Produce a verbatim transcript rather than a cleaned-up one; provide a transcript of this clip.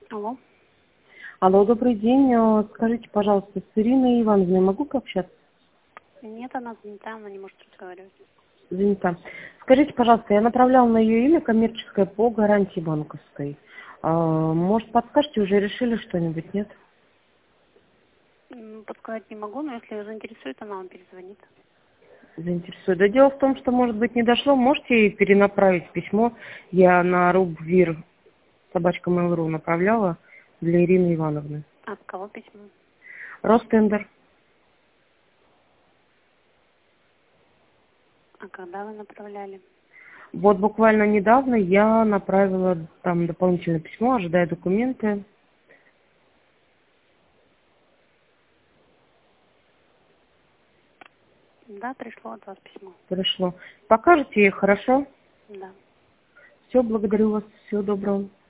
Алло. Алло, добрый день. Э, Скажите, пожалуйста, с Ириной Ивановной могу пообщаться? Нет, она занята, она не может разговаривать. Занята. Скажите, пожалуйста, я направляла на ее имя коммерческое по гарантии банковской. А, Может, подскажете, уже решили что-нибудь, нет? М, Подсказать не могу, но если ее заинтересует, она вам перезвонит. Заинтересует. Да дело в том, что, может быть, не дошло. Можете ей перенаправить письмо? Я на рубвир собачка mail точка ру направляла для Ирины Ивановны. От кого письмо? Ростендер. А когда вы направляли? Вот буквально недавно я направила там дополнительное письмо, ожидая документы. Да, пришло от вас письмо. Пришло. Покажете ей, хорошо? Да. Все, благодарю вас. Всего доброго.